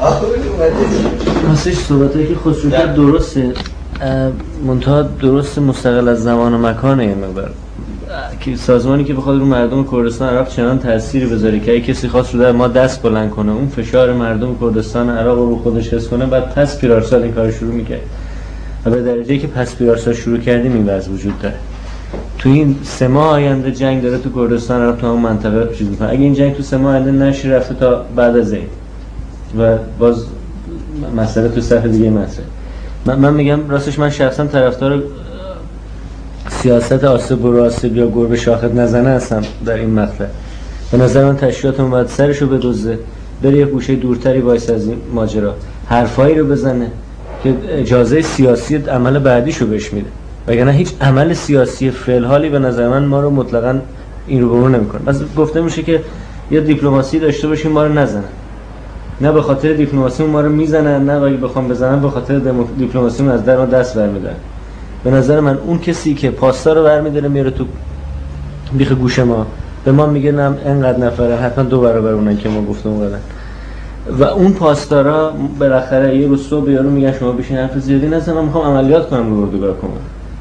راستش صحبتایی که خسرو کرد درسته، منتها درست مستقل از زمان و مکانه. یه مقدار که سازمانی که بخواد رو مردم کردستان عراق چنان تأثیری بذاره که اگه کسی خواست رو در ما دست بلند کنه، اون فشار مردم کردستان عراق رو خودش حس کنه، بعد پس پیرارسال این کار شروع می‌کرد و به درجه‌ای که پس پیرارسال شروع کردیم این وضع وجود داره. تو این 3 ماه آینده جنگ داره تو کردستان عراق، تو اون منطقه چیز می‌کنه. اگه این جنگ تو 3 ماه آینده نشه رفته تا بعد از این و باز مسئله تو صف دیگه مسئله. من میگم راستش من شخصا طرفدار سیاست آسیب برو آسیب یا گربه شاخت نزنه هستم در این مقطع. به نظر من تشکیلاتمون باید سرشو بدزده، بره یه گوشه دورتری وایسه از این ماجرا، حرفایی رو بزنه که اجازه سیاسی عمل بعدیشو بهش میده، وگرنه هیچ عمل سیاسی فعل حالی به نظر من ما رو مطلقاً این رو برو نمیکنه. بس گفته میشه که یه دیپلماسی داشته باشیم ما رو نزنن، نه به خاطر دیپلماسی ما رو میزنن، نه اگه بخوام بزنن به خاطر دیپلماسی از در ما دست برمیدارن. به نظر من اون کسی که پاستا رو برمی‌داره میاره تو بیخ گوش ما، به ما میگه نه اینقدر نفره، حتما 2 برابر اونن که ما گفتم قدن، و اون پاسدارا بالاخره یه روز صبح یارو میگن شما بشین حرف زیادی نزن، من میخوام عملیات کنم رو اردوگاه کنم.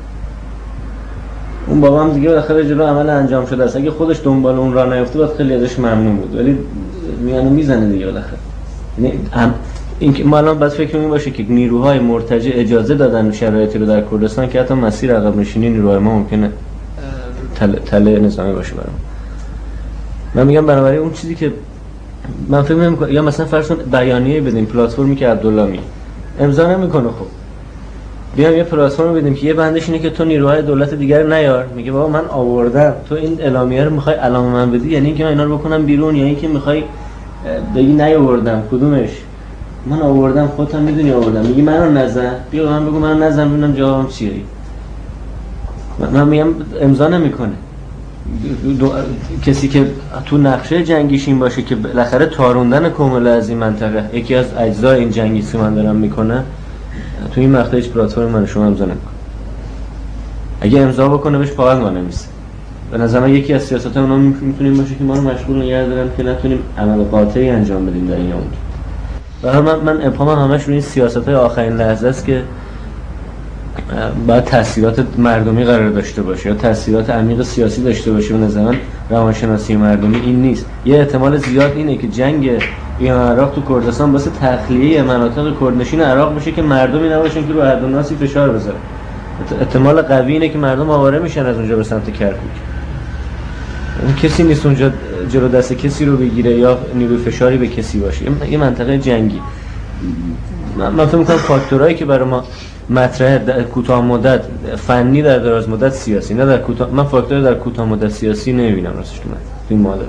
اون بابا هم دیگه بالاخره جلو عمل انجام شده است، اگه خودش دنبال اون راه نیفته باید خیلی ازش ممنون بود، ولی میانو میزنه دیگه بالاخره. یعنی این که ما الان باید فکر کنیم باشه که نیروهای مرتجع اجازه دادن شرایطی رو در کردستان که حتی مسیر عقب نشینی نیروهای ما ممکنه تله نظامی باشه برام. من میگم بنابراین اون چیزی که من فکر نمی‌کنم، یا مثلا فرض کن بیانیه بدیم پلتفرمی که عبدالله می امضا نمیکنه، خب بیام یه پلتفرم بدیم که یه بندش اینه که تو نیروهای دولت دیگر نیار، میگه بابا من آوردم، تو این اعلامیه رو میخوای علامه من بدی، یعنی اینکه من اینا رو بکنم بیرون، یا اینکه میخوای بگی نیاوردم کدومش؟ من آوردم، خودت هم میدونی آوردم، میگی منو نزن، بیا من بگو منو نزن ببینم جوابم چیه. من میگم امضا نمیکنه. کسی که تو نقشه جنگیش این باشه که بالاخره تاروندن کامل از این منطقه یکی از اجزای این جنگی که من دارم میکنه، تو این مقطع هیچ پلتفرم من شما امضا نمیکنه. اگه امضا بکنه بهش پاغل ما نمیسه. به نظر من یکی از سیاست‌ها اونا میتونیم باشه که ما رو مشغول نگه دارن که نتونیم عمل قاطعی انجام بدیم در این امور. به هر حال من ابهامم همش روی این سیاست‌های آخرین لحظه است که باید تأثیرات مردمی قرار داشته باشه یا تأثیرات عمیق سیاسی داشته باشه. به نظر من روانشناسی مردمی این نیست. یه احتمال زیاد اینه که جنگ ایران عراق تو کردستان واسه تخلیه مناطق کردنشین عراق بشه که مردمی نباشن که رو اردوناسی فشار بذاره. احتمال قوی اینه که مردم آواره میشن از اونجا به سمت کرکوک. اون کسی نیست اونجا جلو دست کسی رو بگیره یا نیروی فشاری به کسی باشه. یه منطقه جنگی. من فکر می‌کنم فاکتورایی که برای ما مطرح در کوتاه مدت فنی، در دراز مدت سیاسی، نه در کوتاه، من فاکتور در کوتاه مدت سیاسی نمیبینم راستش تو این معادلات.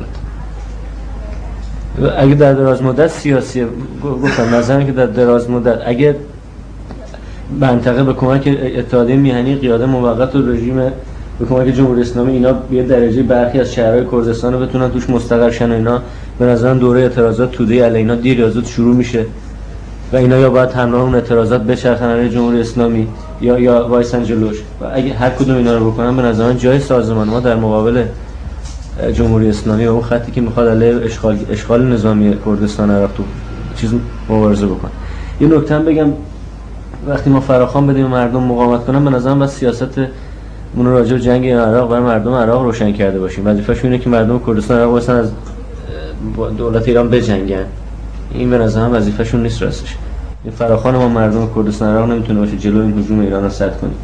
اگه در دراز مدت سیاسی گفتم نظرم که در دراز مدت اگه منطقه به کمک اتحادیه میهنی قیاده موقت و رژیم به کمک جمهوری اسلامی اینا به درجه برخی از شهرهای کردستان رو بتونن توش مستقر شن و اینا، به نظرم دوره اعتراضات توده علینا دیر یا زود شروع میشه و اینا یا باید همراه اون اعتراضات بچرخن علیه جمهوری اسلامی یا وایسن جلوش. و اگه هر کدوم اینا رو بکنن به نظر من جای سازمان ما در مقابل جمهوری اسلامی و اون خطی که میخواد علیه اشغال نظامی کردستان عراق تو چیز مبارزه بکنه. یه نکته هم بگم، وقتی ما فراخوان بدیم مردم مقاومت کنن، به نظر من سیاستمون راجع به جنگ عراق برای مردم عراق روشن کرده باشیم. وظیفه‌شون اینه که مردم کردستان عراق واسن از دولت ایران بجنگن. این به نظر من وظیفه‌شون نیست راستش. این فراخوان ما مردم کردستان عراق نمیتونه باشه جلو این هجوم ایران رو سد کنیم.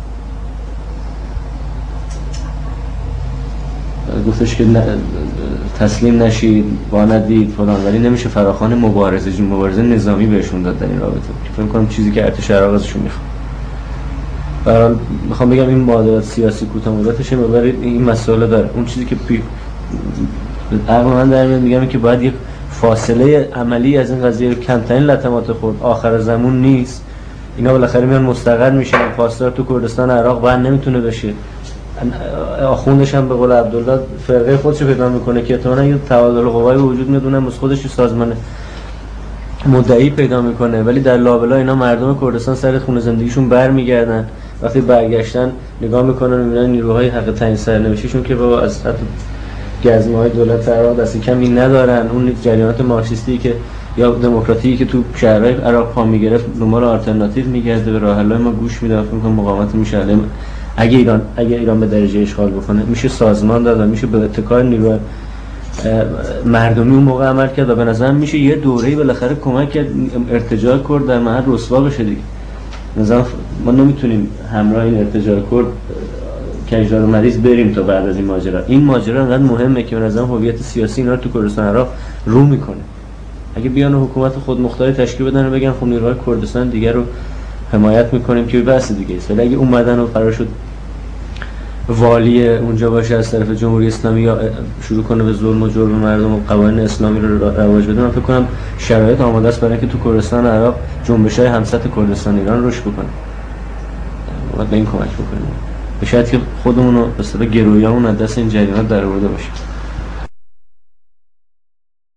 گفتش که تسلیم نشید، واندید فلان، ولی نمیشه فراخوان مبارزه نظامی بهشون داد در این رابطه. فکر می‌کنم چیزی که ارتش عراق ازشون میخواد. برای میخوام بگم این معادلات سیاسی کوتاه مدتشه، ولی این مسئله داره. اون چیزی که عقل من در میاد میگم که باید یک فاصله عملی از این قضیه کمترین لطمات خورد. آخر زمان نیست. اینا بالاخره میان مستقر میشن. پاسدار تو کردستان عراق بعد نمیتونه بشه. آخوندش هم به قول عبدالله فرقه خودش پیدا میکنه که احتمالاً یه تعادل قوای وجود میاد، اونم از خودش سازمان مدعی پیدا میکنه، ولی در لابلا اینا مردم کردستان سر خونه زندگیشون برمیگردن. وقتی برگشتن نگاه میکنن میبینن نیروهای حق تعیین سرنوشتیشون که بابا از حتی گزمه‌های دولت عراق دست کمی ندارن. اون جریانات مارکسیستی که یا دموکراتی که تو شهرهای عراق پا میگرفت دنبال آلترناتیو میگرده، به راه حل‌های ما گوش میده، فکر کنم مقاومت میشه. اگه ایران به درجه اشغال بکنه میشه سازمان داد و میشه به اتکای نیروی مردمی اون موقع عمل کرد و به نظرم میشه یه دوره‌ای بالاخره کمک کرد ارتجاع کرد در محل رسوا بشه دیگه. مثلا ما نمیتونیم همراه این ارتجاع کرد کجدار مریض بریم تا بعد از این ماجرا انقدر مهمه که به نظرم هویت سیاسی اینا رو تو کردستان عراق رو میکنه. اگه بیان حکومت خودمختاری تشکیل بدن و بگن خب نیروهای کردستان دیگه رو حمایت میکنیم که بحث دیگه است، ولی اگه اومدن و قرار شد والی اونجا باشه از طرف جمهوری اسلامی یا شروع کنه به ظلم و جور به مردم و قوانین اسلامی رو رواج بده، من فکر کنم شرایط آماده است برای اینکه تو کردستان عراق جنبش‌های همسط کردستان ایران رشد بکنه. باید به این کمک بکنیم. به شرطی که خودمون رو به اصطلاح گرویامون از دست این جریانات درآورده باشیم.